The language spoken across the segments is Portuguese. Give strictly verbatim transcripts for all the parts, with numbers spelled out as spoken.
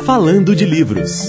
Falando de Livros.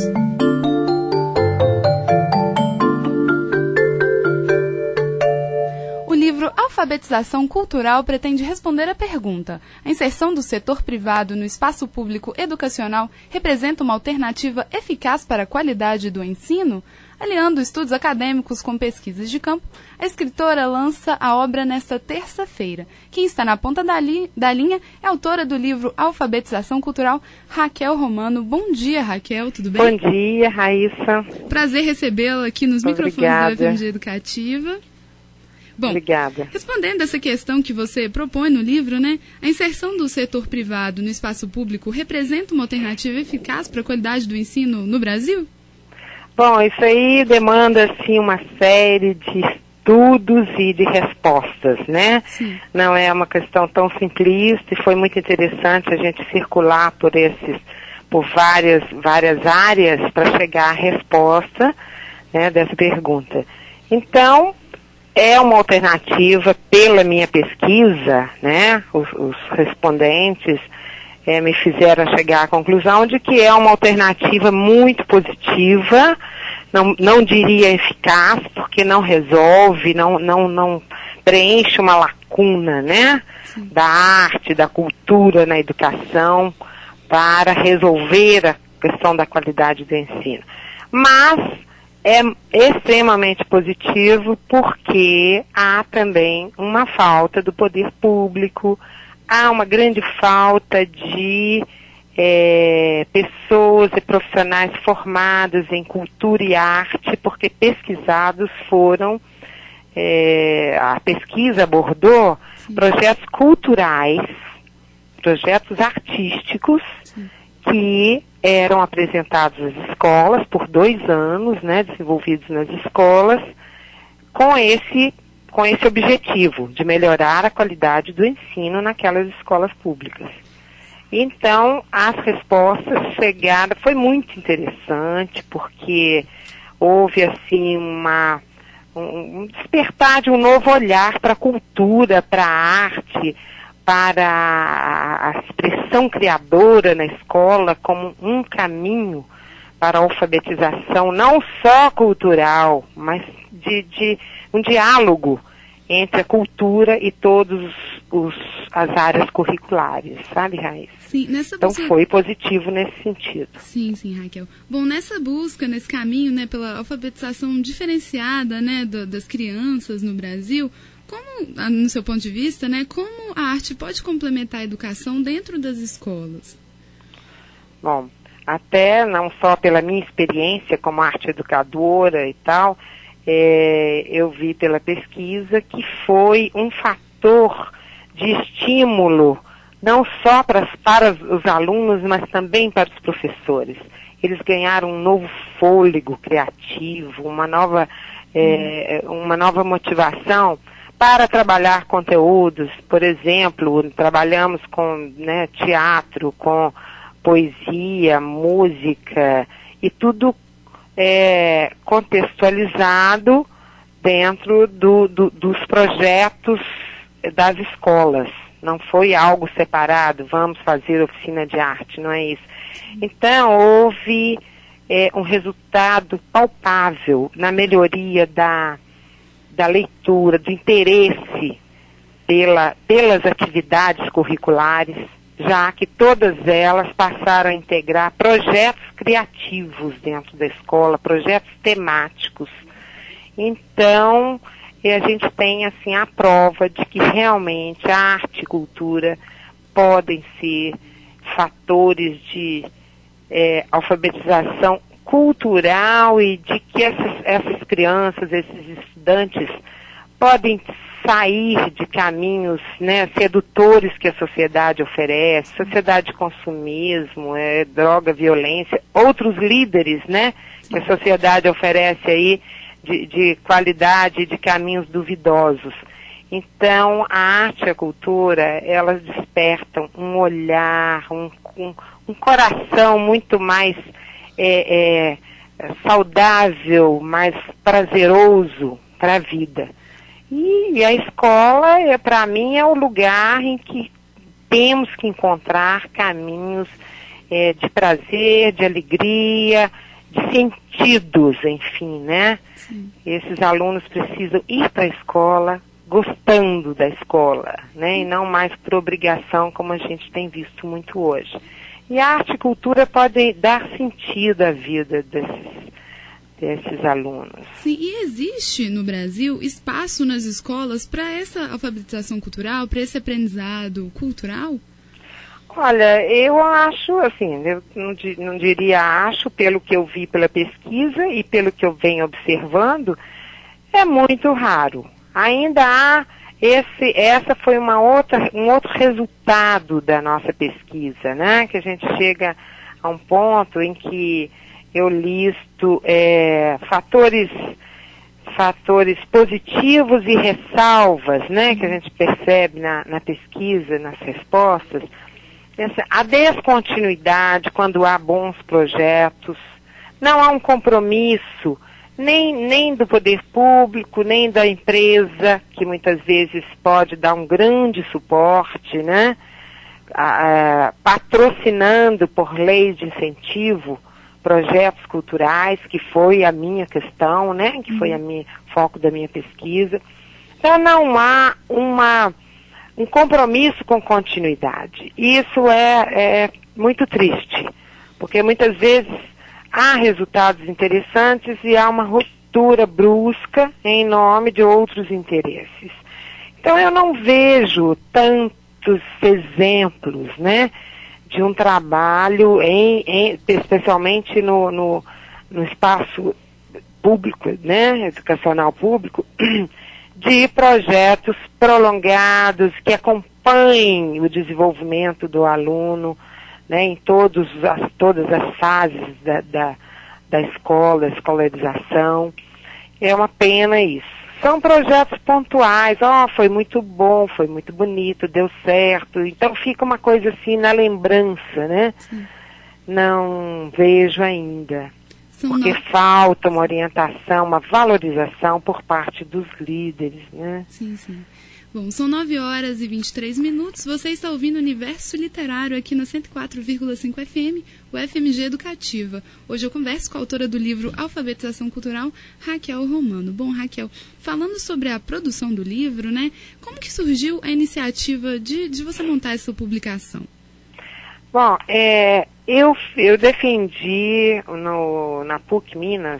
O livro Alfabetização Cultural pretende responder à pergunta: a inserção do setor privado no espaço público educacional representa uma alternativa eficaz para a qualidade do ensino? Aliando estudos acadêmicos com pesquisas de campo, a escritora lança a obra nesta terça-feira. Quem está na ponta da, li- da linha é a autora do livro Alfabetização Cultural, Raquel Romano. Bom dia, Raquel, tudo bem? Bom dia, Raíssa. Prazer recebê-la aqui nos Obrigada. microfones da U F M G Educativa. Bom, Obrigada. Respondendo essa questão que você propõe no livro, né, a inserção do setor privado no espaço público representa uma alternativa eficaz para a qualidade do ensino no Brasil? Bom, isso aí demanda, assim, uma série de estudos e de respostas, né? Sim. Não é uma questão tão simplista e foi muito interessante a gente circular por esses, por várias, várias áreas para chegar à resposta, né, dessa pergunta. Então, é uma alternativa pela minha pesquisa, né? Os, os respondentes É, me fizeram chegar à conclusão de que é uma alternativa muito positiva, não, não diria eficaz, porque não resolve, não, não, não preenche uma lacuna, né, da arte, da cultura na educação para resolver a questão da qualidade do ensino. Mas é extremamente positivo porque há também uma falta do poder público. Há uma grande falta de é, pessoas e profissionais formados em cultura e arte, porque pesquisados foram, é, a pesquisa abordou Sim. projetos culturais, projetos artísticos, Sim. que eram apresentados às escolas por dois anos, né, desenvolvidos nas escolas, com esse com esse objetivo de melhorar a qualidade do ensino naquelas escolas públicas. Então, as respostas chegaram, foi muito interessante, porque houve, assim, uma, um despertar de um novo olhar para a cultura, para a arte, para a, a expressão criadora na escola como um caminho para a alfabetização, não só cultural, mas de, de um diálogo entre a cultura e todas as áreas curriculares, sabe, Raíssa? Sim, nessa então busca... foi positivo nesse sentido. Sim, sim, Raquel. Bom, nessa busca, nesse caminho, né, pela alfabetização diferenciada, né, do, das crianças no Brasil, como, no seu ponto de vista, né, como a arte pode complementar a educação dentro das escolas? Bom, até não só pela minha experiência como arte educadora e tal, é, eu vi pela pesquisa que foi um fator de estímulo, não só para, para os alunos, mas também para os professores. Eles ganharam um novo fôlego criativo, uma nova, é, uma nova motivação para trabalhar conteúdos. Por exemplo, trabalhamos com, né, teatro, com poesia, música, e tudo é, contextualizado dentro do, do, dos projetos das escolas. Não foi algo separado, vamos fazer oficina de arte, não é isso. Então, houve é, um resultado palpável na melhoria da, da leitura, do interesse pela, pelas atividades curriculares, já que todas elas passaram a integrar projetos criativos dentro da escola, projetos temáticos. Então, a gente tem assim a prova de que realmente a arte e cultura podem ser fatores de é, alfabetização cultural e de que essas, essas crianças, esses estudantes podem sair de caminhos, né, sedutores que a sociedade oferece, sociedade de consumismo, é, droga, violência, outros líderes, né, que a sociedade oferece aí de, de qualidade, de caminhos duvidosos. Então, a arte e a cultura, elas despertam um olhar, um, um, um coração muito mais é, é, saudável, mais prazeroso para a vida. E, e a escola, é, para mim, é o lugar em que temos que encontrar caminhos é, de prazer, de alegria, de sentidos, enfim, né? Sim. Esses alunos precisam ir para a escola gostando da escola, né? E não mais por obrigação, como a gente tem visto muito hoje. E a arte e cultura podem dar sentido à vida desses, desses alunos. Sim, e existe no Brasil espaço nas escolas para essa alfabetização cultural, para esse aprendizado cultural? Olha, eu acho, assim, eu não, não diria acho, pelo que eu vi pela pesquisa e pelo que eu venho observando, é muito raro. Ainda há, esse, essa foi uma outra, um outro resultado da nossa pesquisa, né? Que a gente chega a um ponto em que eu listo é, fatores, fatores positivos e ressalvas, né? Que a gente percebe na, na pesquisa, nas respostas. A descontinuidade quando há bons projetos, não há um compromisso nem, nem do poder público, nem da empresa, que muitas vezes pode dar um grande suporte, né? Ah, patrocinando por leis de incentivo projetos culturais, que foi a minha questão, né? Que foi a minha, foco da minha pesquisa. Então não há uma... um compromisso com continuidade. Isso é, é muito triste, porque muitas vezes há resultados interessantes e há uma ruptura brusca em nome de outros interesses. Então eu não vejo tantos exemplos, né, de um trabalho, em, em, especialmente no, no, no espaço público, né, educacional público, de projetos prolongados que acompanhem o desenvolvimento do aluno, né, em todos as, todas as fases da, da, da escola, da escolarização. É uma pena isso. São projetos pontuais, ó, oh, foi muito bom, foi muito bonito, deu certo. Então fica uma coisa assim na lembrança, né? Sim. Não vejo ainda. Porque no... falta uma orientação, uma valorização por parte dos líderes, né? Sim, sim. Bom, são nove horas e vinte e três minutos. Você está ouvindo o Universo Literário aqui na cento e quatro vírgula cinco F M, o F M G Educativa. Hoje eu converso com a autora do livro Alfabetização Cultural, Raquel Romano. Bom, Raquel, falando sobre a produção do livro, né? Como que surgiu a iniciativa de, de você montar essa publicação? Bom, é, eu, eu defendi no, na P U C Minas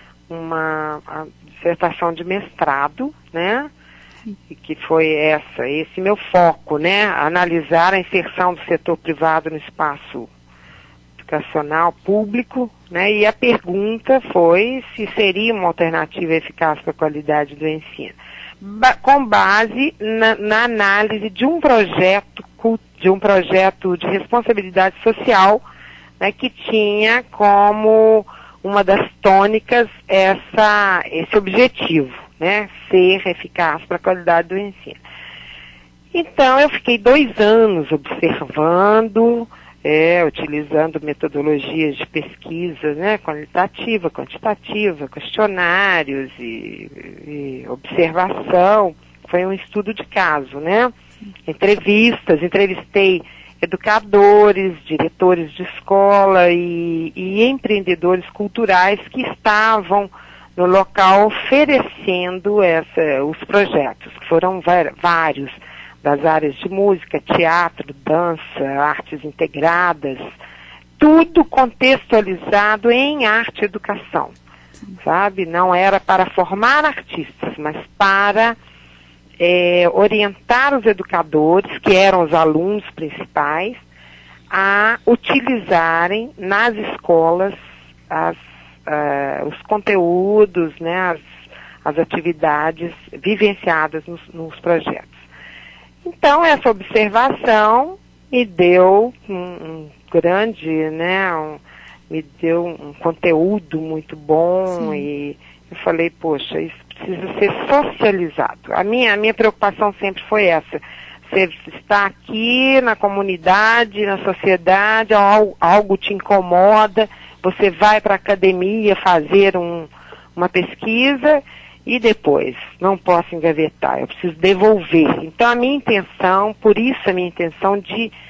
uma a dissertação de mestrado, né? E que foi essa, esse meu foco, né? Analisar a inserção do setor privado no espaço educacional público, né? E a pergunta foi se seria uma alternativa eficaz para a qualidade do ensino. Ba- com base na, na análise de um projeto de um projeto de responsabilidade social, né, que tinha como uma das tônicas essa, esse objetivo, né, ser eficaz para a qualidade do ensino. Então eu fiquei dois anos observando, é, utilizando metodologias de pesquisa, né, qualitativa, quantitativa, questionários e, e observação. Foi um estudo de caso, né? Entrevistas, entrevistei educadores, diretores de escola e, e empreendedores culturais que estavam no local oferecendo essa, os projetos, que foram vários, das áreas de música, teatro, dança, artes integradas, tudo contextualizado em arte e educação, sabe? Não era para formar artistas, mas para É, orientar os educadores, que eram os alunos principais, a utilizarem nas escolas as, uh, os conteúdos, né, as, as atividades vivenciadas nos, nos projetos. Então, essa observação me deu um, um grande, né, um, me deu um conteúdo muito bom. Sim. E eu falei, poxa, isso precisa ser socializado. A minha, a minha preocupação sempre foi essa. Você está aqui na comunidade, na sociedade, algo, algo te incomoda, você vai para a academia fazer um, uma pesquisa e depois, não posso engavetar, eu preciso devolver. Então a minha intenção, por isso a minha intenção de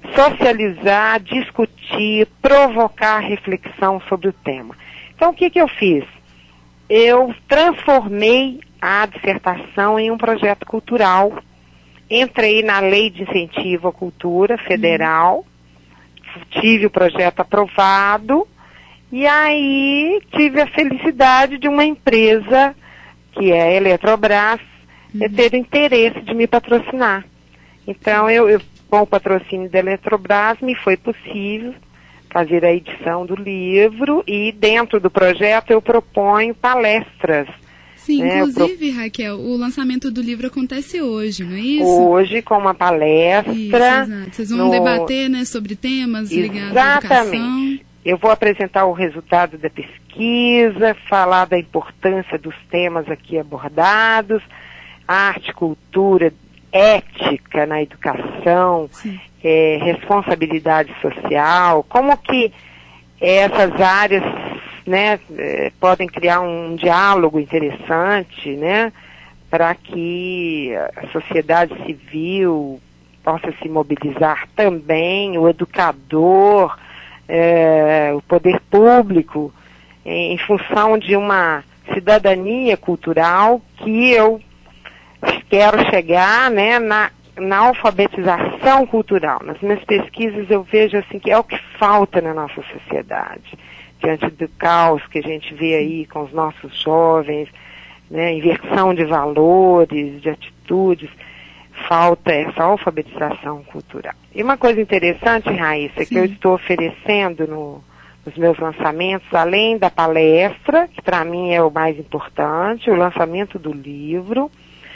socializar, discutir, provocar reflexão sobre o tema. Então, o que que eu fiz? Eu transformei a dissertação em um projeto cultural. Entrei na Lei de Incentivo à Cultura Federal, uhum. tive o projeto aprovado, e aí tive a felicidade de uma empresa, que é a Eletrobras, uhum. ter interesse de me patrocinar. Então, eu, eu, com o patrocínio da Eletrobras, me foi possível fazer a edição do livro, e dentro do projeto eu proponho palestras. Sim, né? inclusive, pro... Raquel, o lançamento do livro acontece hoje, não é isso? Hoje, com uma palestra. Isso, exato. Vocês vão no... debater, né, sobre temas ligados Exatamente. à educação. Eu vou apresentar o resultado da pesquisa, falar da importância dos temas aqui abordados, arte, cultura, ética na educação, é, responsabilidade social, como que essas áreas, né, é, podem criar um diálogo interessante, né, para que a sociedade civil possa se mobilizar também, o educador, é, o poder público, em, em função de uma cidadania cultural que eu quero chegar, né, na, na alfabetização cultural. Nas minhas pesquisas eu vejo assim que é o que falta na nossa sociedade, diante do caos que a gente vê aí com os nossos jovens, né, inversão de valores, de atitudes, falta essa alfabetização cultural. E uma coisa interessante, Raíssa, Sim. que eu estou oferecendo no, nos meus lançamentos, além da palestra, que para mim é o mais importante, o lançamento do livro,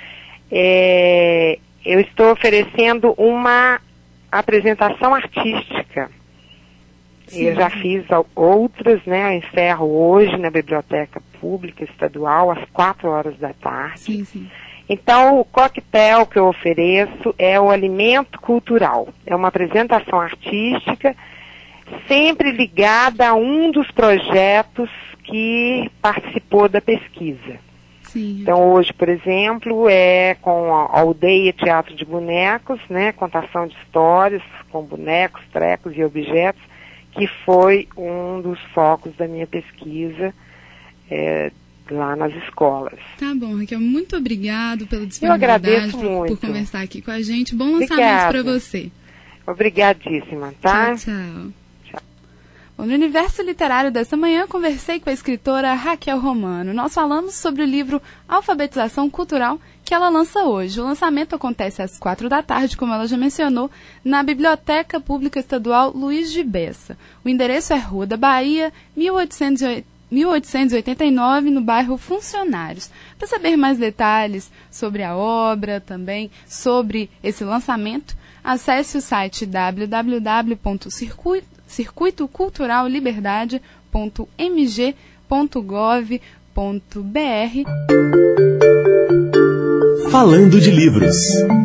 É, eu estou oferecendo uma apresentação artística. Sim. Eu já fiz outras, né? Eu encerro hoje na Biblioteca Pública Estadual, às quatro horas da tarde. Sim, sim. Então, o coquetel que eu ofereço é o alimento cultural. É uma apresentação artística, sempre ligada a um dos projetos que participou da pesquisa. Sim. Então, hoje, por exemplo, é com a Aldeia Teatro de Bonecos, né, contação de histórias com bonecos, trecos e objetos, que foi um dos focos da minha pesquisa é, lá nas escolas. Tá bom, Raquel, muito obrigado pela disponibilidade. Eu agradeço por, muito. por conversar aqui com a gente. Bom lançamento para você. Obrigadíssima, tá? Tchau, tchau. No Universo Literário desta manhã, conversei com a escritora Raquel Romano. Nós falamos sobre o livro Alfabetização Cultural, que ela lança hoje. O lançamento acontece às quatro da tarde, como ela já mencionou, na Biblioteca Pública Estadual Luiz de Bessa. O endereço é Rua da Bahia, mil oitocentos e oitenta e nove, no bairro Funcionários. Para saber mais detalhes sobre a obra, também sobre esse lançamento, acesse o site w w w ponto circuito cultural liberdade ponto m g ponto gov ponto b r. Falando de livros.